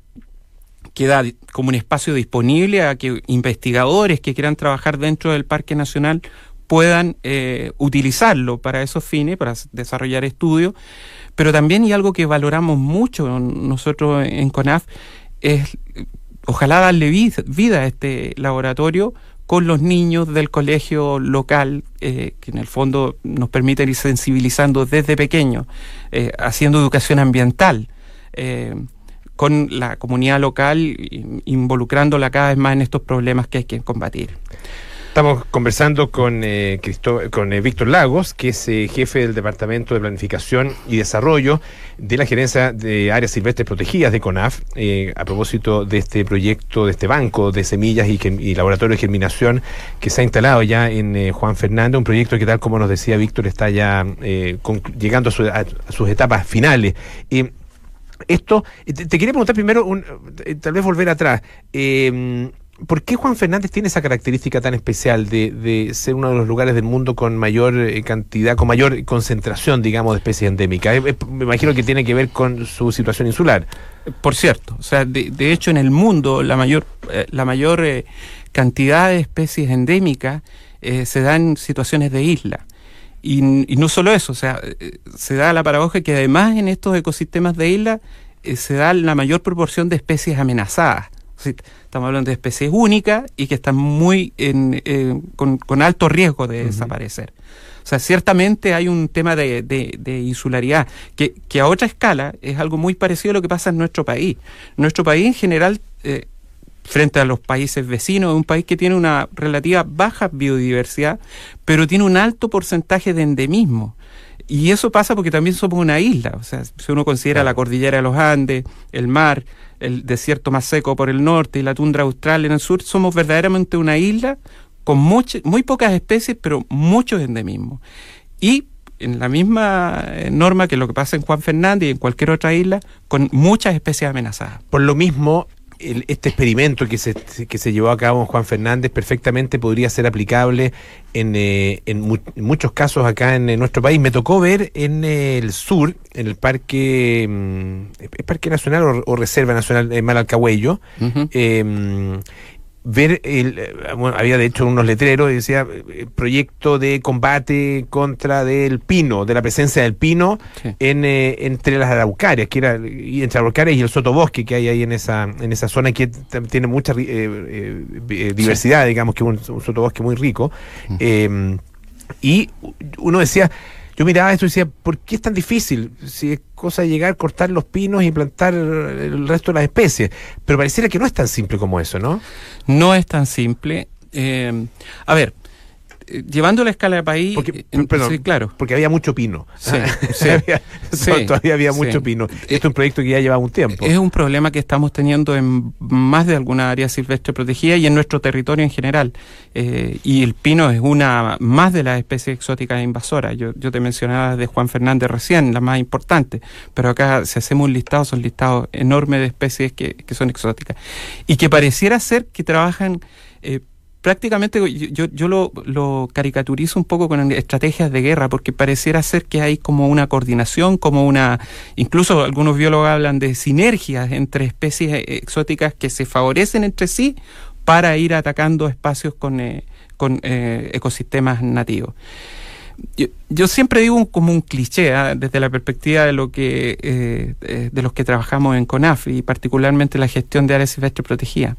que da como un espacio disponible a que investigadores que quieran trabajar dentro del Parque Nacional puedan eh, utilizarlo para esos fines, para desarrollar estudios, pero también, y algo que valoramos mucho nosotros en CONAF, es ojalá darle vida, vida a este laboratorio con los niños del colegio local, eh, que en el fondo nos permiten ir sensibilizando desde pequeños, eh, haciendo educación ambiental, eh, con la comunidad local, involucrándola cada vez más en estos problemas que hay que combatir. Estamos conversando con, eh, Cristo- con eh, Víctor Lagos, que es eh, jefe del Departamento de Planificación y Desarrollo de la Gerencia de Áreas Silvestres Protegidas de CONAF, eh, a propósito de este proyecto, de este banco de semillas y, germ- y laboratorio de germinación que se ha instalado ya en eh, Juan Fernández, un proyecto que, tal como nos decía Víctor, está ya eh, con- llegando a, su- a- a sus etapas finales. Eh, esto, te, te quería preguntar primero, un, eh, tal vez volver atrás, eh, ¿por qué Juan Fernández tiene esa característica tan especial de, de ser uno de los lugares del mundo con mayor eh, cantidad, con mayor concentración, digamos, de especies endémicas? Eh, eh, me imagino que tiene que ver con su situación insular. Por cierto, o sea, de, de hecho en el mundo la mayor, eh, la mayor eh, cantidad de especies endémicas eh, se da en situaciones de isla. Y, y no solo eso, o sea, eh, se da la paradoja que además en estos ecosistemas de isla eh, se da la mayor proporción de especies amenazadas. Sí, estamos hablando de especies únicas y que están muy en, eh, con, con alto riesgo de uh-huh. desaparecer. O sea, ciertamente hay un tema de, de, de insularidad que, que a otra escala es algo muy parecido a lo que pasa en nuestro país. Nuestro país en general, eh, frente a los países vecinos, es un país que tiene una relativa baja biodiversidad, pero tiene un alto porcentaje de endemismo. Y eso pasa porque también somos una isla. O sea, si uno considera claro. la cordillera de los Andes, el mar, el desierto más seco por el norte y la tundra austral en el sur, somos verdaderamente una isla con much, muy pocas especies, pero muchos endemismos. Y en la misma norma que lo que pasa en Juan Fernández y en cualquier otra isla, con muchas especies amenazadas. Por lo mismo, el, este experimento que se, que se llevó a cabo en Juan Fernández perfectamente podría ser aplicable en, eh, en, mu en muchos casos acá en, en nuestro país. Me tocó ver en eh, el sur, en el parque, mm, ¿es Parque Nacional o, o Reserva Nacional de Malalcahuello? Uh-huh. eh, ver, el, bueno, había de hecho unos letreros y decía eh, proyecto de combate contra del pino, de la presencia del pino sí. en eh, entre las araucarias, que era y entre araucarias y el sotobosque que hay ahí en esa en esa zona que tiene mucha eh, eh, eh, diversidad, sí. digamos que es un, un sotobosque muy rico. Uh-huh. eh, y uno decía, yo miraba esto y decía, ¿por qué es tan difícil? Si es cosa de llegar, cortar los pinos y plantar el resto de las especies. Pero pareciera que no es tan simple como eso, ¿no? No es tan simple. Eh, a ver, eh, llevando la escala de país... Porque, eh, perdón, sí, claro. porque había mucho pino. Sí, sí, había, sí, todavía había sí. mucho pino. Esto es un proyecto que ya lleva un tiempo. Es un problema que estamos teniendo en más de alguna área silvestre protegida y en nuestro territorio en general. Eh, y el pino es una más de las especies exóticas invasoras. Yo, yo te mencionaba de Juan Fernández recién, la más importante, pero acá si hacemos un listado, son listados enormes de especies que, que son exóticas. Y que pareciera ser que trabajan... Eh, prácticamente yo, yo lo, lo caricaturizo un poco con estrategias de guerra, porque pareciera ser que hay como una coordinación, como una, incluso algunos biólogos hablan de sinergias entre especies exóticas que se favorecen entre sí para ir atacando espacios con, eh, con eh, ecosistemas nativos. Yo, yo siempre digo un, como un cliché, ¿eh? desde la perspectiva de lo que eh, eh, de los que trabajamos en CONAF y particularmente la gestión de áreas silvestres protegidas.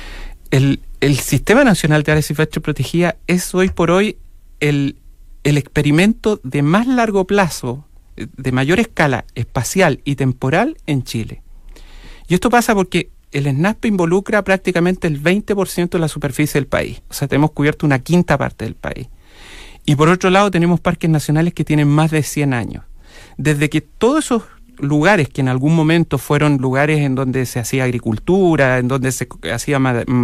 El, el Sistema Nacional de Áreas Silvestres Protegidas es hoy por hoy el, el experimento de más largo plazo, de mayor escala espacial y temporal en Chile. Y esto pasa porque el SNASP involucra prácticamente el veinte por ciento de la superficie del país. O sea, tenemos cubierto una quinta parte del país. Y por otro lado tenemos parques nacionales que tienen más de cien años. Desde que todos esos lugares que en algún momento fueron lugares en donde se hacía agricultura, en donde se hacía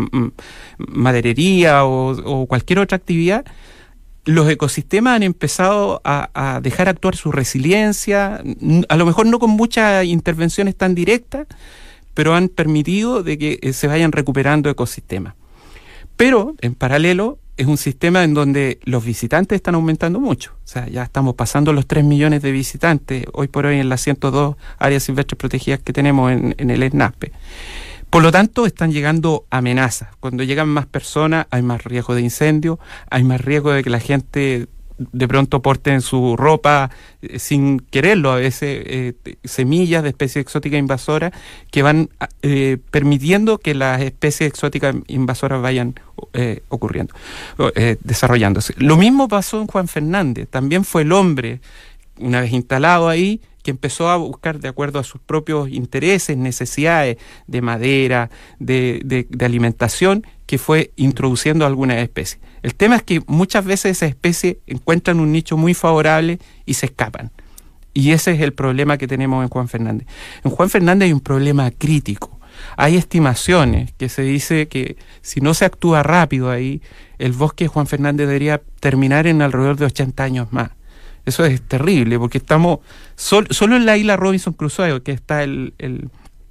maderería o, o cualquier otra actividad, los ecosistemas han empezado a, a dejar actuar su resiliencia, a lo mejor no con muchas intervenciones tan directas, pero han permitido de que se vayan recuperando ecosistemas. Pero, en paralelo, es un sistema en donde los visitantes están aumentando mucho. O sea, ya estamos pasando los tres millones de visitantes hoy por hoy en las ciento dos áreas silvestres protegidas que tenemos en, en el ESNASPE. Por lo tanto, están llegando amenazas. Cuando llegan más personas, hay más riesgo de incendio, hay más riesgo de que la gente de pronto porten su ropa eh, sin quererlo, a veces eh, semillas de especies exóticas invasoras que van eh, permitiendo que las especies exóticas invasoras vayan eh, ocurriendo, eh, desarrollándose. Lo mismo pasó en Juan Fernández. También fue el hombre, una vez instalado ahí, que empezó a buscar, de acuerdo a sus propios intereses, necesidades de madera, de, de, de alimentación, que fue introduciendo algunas especies. El tema es que muchas veces esas especies encuentran un nicho muy favorable y se escapan. Y ese es el problema que tenemos en Juan Fernández. En Juan Fernández hay un problema crítico. Hay estimaciones que se dice que si no se actúa rápido ahí, el bosque de Juan Fernández debería terminar en alrededor de ochenta años más. Eso es terrible, porque estamos sol, solo en la isla Robinson Crusoe, que está el, el,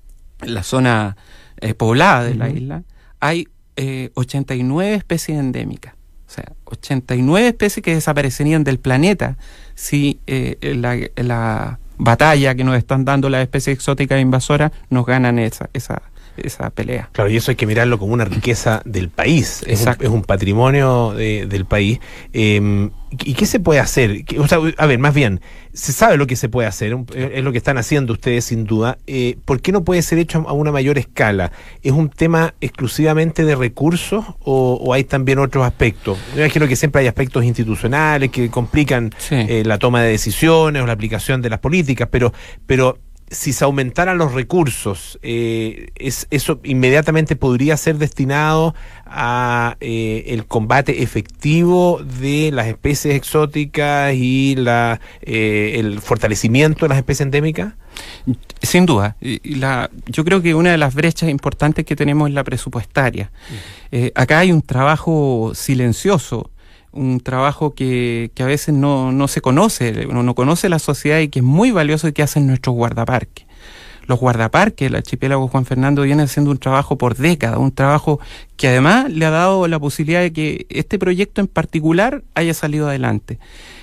la zona eh, poblada de uh-huh. la isla, hay eh, ochenta y nueve especies endémicas. O sea, ochenta y nueve especies que desaparecerían del planeta si eh, la, la batalla que nos están dando las especies exóticas invasoras nos ganan esa, esa, esa pelea. Claro, y eso hay que mirarlo como una riqueza del país, es un, es un patrimonio de, del país. Eh, ¿Y qué se puede hacer? O sea, a ver, más bien, se sabe lo que se puede hacer, es lo que están haciendo ustedes sin duda. Eh, ¿Por qué no puede ser hecho a una mayor escala? ¿Es un tema exclusivamente de recursos o, o hay también otros aspectos? Yo imagino que siempre hay aspectos institucionales que complican sí. eh, la toma de decisiones o la aplicación de las políticas, pero... pero si se aumentaran los recursos, eh, es, eso inmediatamente podría ser destinado a eh, el combate efectivo de las especies exóticas y la eh, el fortalecimiento de las especies endémicas. Sin duda. La, yo creo que una de las brechas importantes que tenemos es la presupuestaria. Uh-huh. Eh, acá hay un trabajo silencioso, un trabajo que, que a veces no, no se conoce, no, no conoce la sociedad y que es muy valioso y que hacen nuestros guardaparques. Los guardaparques, el archipiélago Juan Fernando, viene haciendo un trabajo por décadas, un trabajo que además le ha dado la posibilidad de que este proyecto en particular haya salido adelante.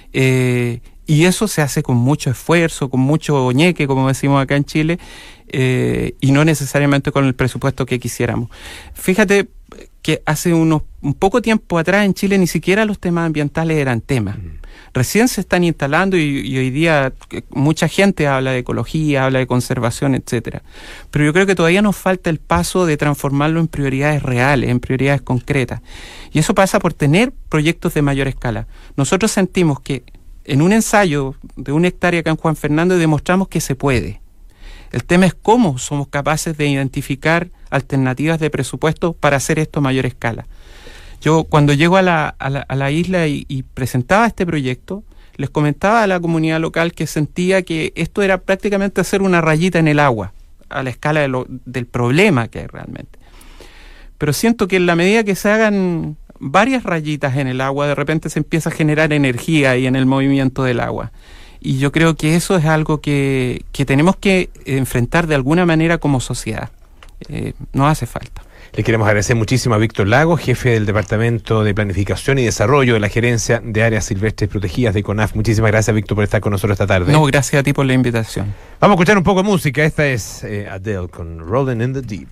Eh, y eso se hace con mucho esfuerzo, con mucho ñeque, como decimos acá en Chile, eh, y no necesariamente con el presupuesto que quisiéramos. Fíjate que hace unos un poco tiempo atrás en Chile ni siquiera los temas ambientales eran temas. Mm. Recién se están instalando y, y hoy día mucha gente habla de ecología, habla de conservación, etcétera. Pero yo creo que todavía nos falta el paso de transformarlo en prioridades reales, en prioridades concretas. Y eso pasa por tener proyectos de mayor escala. Nosotros sentimos que en un ensayo de una hectárea acá en Juan Fernando demostramos que se puede. El tema es cómo somos capaces de identificar alternativas de presupuesto para hacer esto a mayor escala. Yo cuando llego a la, a la, a la isla y, y presentaba este proyecto, les comentaba a la comunidad local que sentía que esto era prácticamente hacer una rayita en el agua, a la escala de lo, del problema que hay realmente. Pero siento que en la medida que se hagan varias rayitas en el agua, de repente se empieza a generar energía ahí en el movimiento del agua. Y yo creo que eso es algo que, que tenemos que enfrentar de alguna manera como sociedad. Eh, nos hace falta. Le queremos agradecer muchísimo a Víctor Lagos, jefe del Departamento de Planificación y Desarrollo de la Gerencia de Áreas Silvestres Protegidas de CONAF. Muchísimas gracias, Víctor, por estar con nosotros esta tarde. No, gracias a ti por la invitación. Vamos a escuchar un poco de música. Esta es eh, Adele con Rolling in the Deep.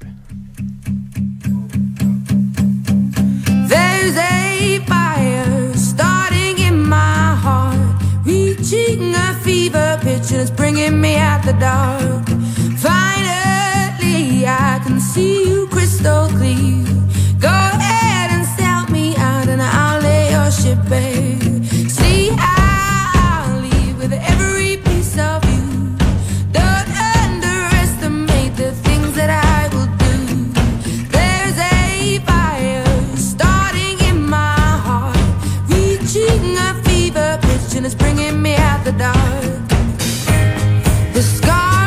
There's a fire starting in my heart, reaching a fever pitch and it's bringing me out the dark. Finally, I can see you crystal clear. Go ahead and sell me out and I'll lay your ship bare. See, I'll leave with every piece of you. Don't underestimate the things that I will do. There's a fire starting in my heart, reaching a fever pitch and it's bringing me out the dark. The scar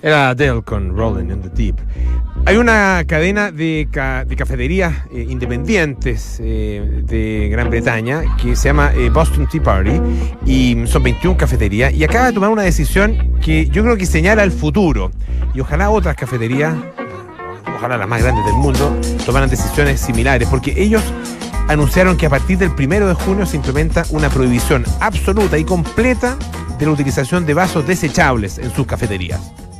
Era Adele con Rolling in the Deep. Hay una cadena de, ca de cafeterías eh, independientes eh, de Gran Bretaña que se llama eh, Boston Tea Party, y son veintiuna cafeterías, y acaba de tomar una decisión que yo creo que señala el futuro, y ojalá otras cafeterías, ojalá las más grandes del mundo, tomaran decisiones similares, porque ellos anunciaron que a partir del primero de junio se implementa una prohibición absoluta y completa de la utilización de vasos desechables en sus cafeterías.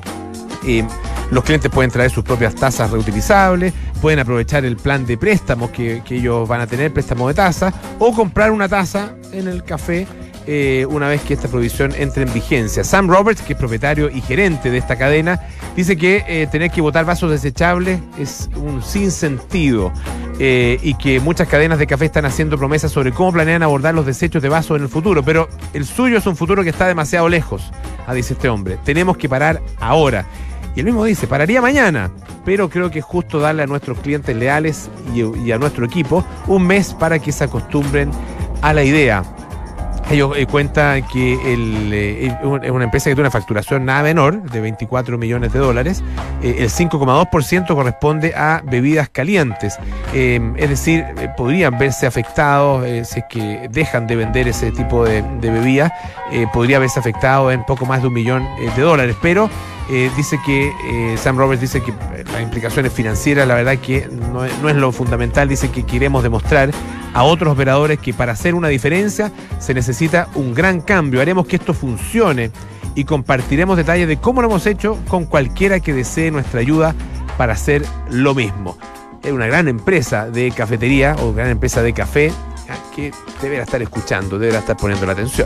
Eh, los clientes pueden traer sus propias tazas reutilizables, pueden aprovechar el plan de préstamos que, que ellos van a tener, préstamo de taza, o comprar una taza en el café eh, una vez que esta prohibición entre en vigencia. Sam Roberts, que es propietario y gerente de esta cadena, dice que eh, tener que botar vasos desechables es un sinsentido eh, y que muchas cadenas de café están haciendo promesas sobre cómo planean abordar los desechos de vasos en el futuro, pero el suyo es un futuro que está demasiado lejos, ah, dice este hombre. Tenemos que parar ahora. Y él mismo dice, pararía mañana, pero creo que es justo darle a nuestros clientes leales y, y a nuestro equipo un mes para que se acostumbren a la idea. Ellos eh, cuentan que el, eh, es una empresa que tiene una facturación nada menor, de veinticuatro millones de dólares. Eh, el cinco coma dos por ciento corresponde a bebidas calientes. Eh, es decir, eh, podrían verse afectados, eh, si es que dejan de vender ese tipo de, de bebidas, eh, podría verse afectado en poco más de un millón eh, de dólares. Pero eh, dice que, eh, Sam Roberts dice que las implicaciones financieras, la verdad que no es, no es lo fundamental. Dice que queremos demostrar a otros operadores que para hacer una diferencia se necesita un gran cambio. Haremos que esto funcione y compartiremos detalles de cómo lo hemos hecho con cualquiera que desee nuestra ayuda para hacer lo mismo. Es una gran empresa de cafetería o gran empresa de café que deberá estar escuchando, deberá estar poniendo la atención.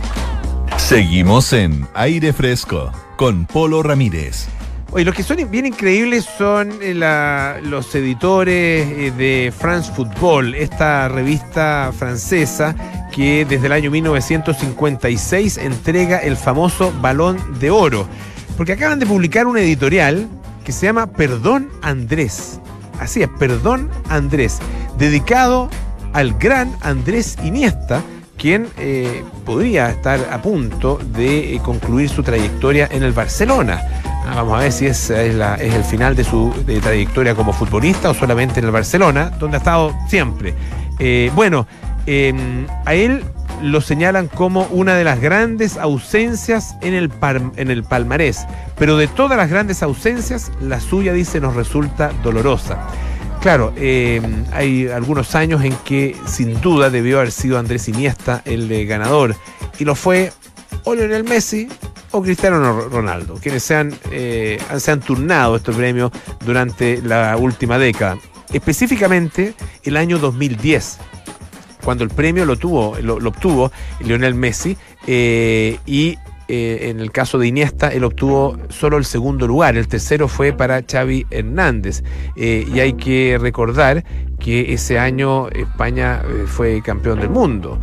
Seguimos en Aire Fresco con Polo Ramírez. Oye, los que son bien increíbles son eh, la, los editores eh, de France Football, esta revista francesa que desde el año mil novecientos cincuenta y seis entrega el famoso Balón de Oro. Porque acaban de publicar un editorial que se llama Perdón Andrés. Así es, Perdón Andrés, dedicado al gran Andrés Iniesta, quien eh, podría estar a punto de eh, concluir su trayectoria en el Barcelona. Ah, vamos a ver si es, es, la, es el final de su de trayectoria como futbolista o solamente en el Barcelona, donde ha estado siempre. Eh, bueno, eh, a él lo señalan como una de las grandes ausencias en el, par, en el palmarés, pero de todas las grandes ausencias, la suya, dice, nos resulta dolorosa. Claro, eh, hay algunos años en que sin duda debió haber sido Andrés Iniesta el eh, ganador, y lo fue o Lionel Messi o Cristiano Ronaldo, quienes se han, eh, se han turnado este premio durante la última década. Específicamente el año dos mil diez, cuando el premio lo, tuvo, lo, lo obtuvo Lionel Messi, eh, y Eh, en el caso de Iniesta, él obtuvo solo el segundo lugar. El tercero fue para Xavi Hernández. Eh, y hay que recordar que ese año España eh, fue campeón del mundo.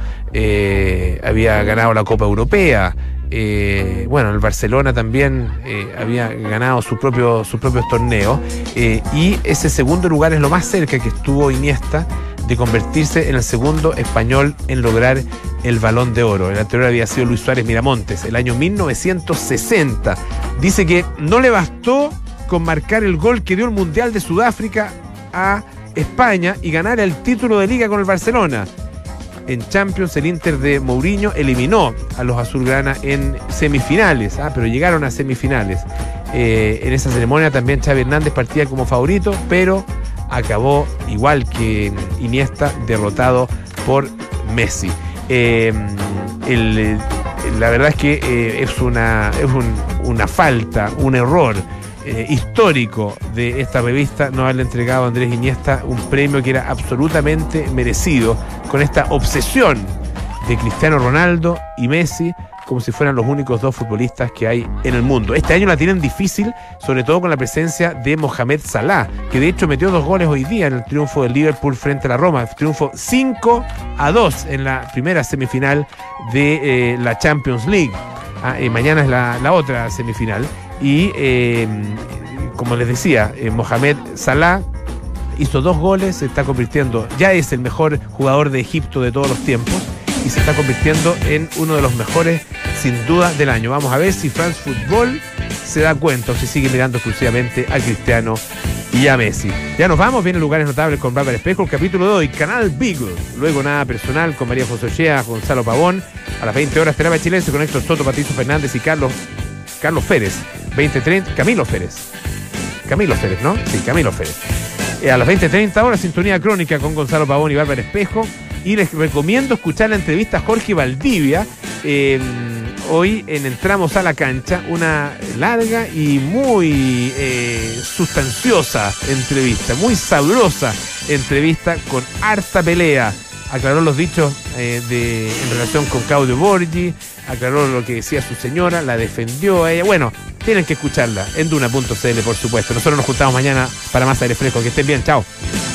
Eh, había ganado la Copa Europea. Eh, bueno, el Barcelona también eh, había ganado su propio, sus propios torneos. Eh, y ese segundo lugar es lo más cerca que estuvo Iniesta de convertirse en el segundo español en lograr el Balón de Oro. El anterior había sido Luis Suárez Miramontes, el año mil novecientos sesenta. Dice que no le bastó con marcar el gol que dio el Mundial de Sudáfrica a España y ganar el título de Liga con el Barcelona. En Champions, el Inter de Mourinho eliminó a los azulgrana en semifinales, ah, pero llegaron a semifinales. Eh, en esa ceremonia también Xavi Hernández partía como favorito, pero acabó, igual que Iniesta, derrotado por Messi. Eh, el, la verdad es que eh, es, una, es un, una falta, un error eh, histórico de esta revista no haberle entregado a Andrés Iniesta un premio que era absolutamente merecido, con esta obsesión de Cristiano Ronaldo y Messi como si fueran los únicos dos futbolistas que hay en el mundo. Este año la tienen difícil, sobre todo con la presencia de Mohamed Salah, que de hecho metió dos goles hoy día en el triunfo del Liverpool frente a la Roma. Triunfo cinco a dos en la primera semifinal de eh, la Champions League. Ah, eh, mañana es la, la otra semifinal. Y eh, como les decía, eh, Mohamed Salah hizo dos goles, se está convirtiendo, ya es el mejor jugador de Egipto de todos los tiempos, y se está convirtiendo en uno de los mejores sin duda del año. Vamos a ver si France Football se da cuenta o si sigue mirando exclusivamente a Cristiano y a Messi. Ya nos vamos, viene Lugares Notables con Bárbara Espejo, el capítulo de hoy, Canal Beagle. Luego Nada Personal con María José Ochea, Gonzalo Pavón. A las veinte horas Terapia Chilense con Héctor Soto, Patricio Fernández y Carlos Carlos Férez. veinte treinta, Camilo Férez. Camilo Férez, ¿no? Sí, Camilo Férez. Eh, a las veinte treinta horas, Sintonía Crónica con Gonzalo Pavón y Bárbara Espejo. Y les recomiendo escuchar la entrevista a Jorge Valdivia. Eh, hoy en Entramos a la Cancha, una larga y muy eh, sustanciosa entrevista, muy sabrosa entrevista con harta pelea. Aclaró los dichos eh, de, en relación con Claudio Borgi, aclaró lo que decía su señora, la defendió a ella. Bueno, tienen que escucharla en duna punto c l, por supuesto. Nosotros nos juntamos mañana para más aire fresco. Que estén bien, chao.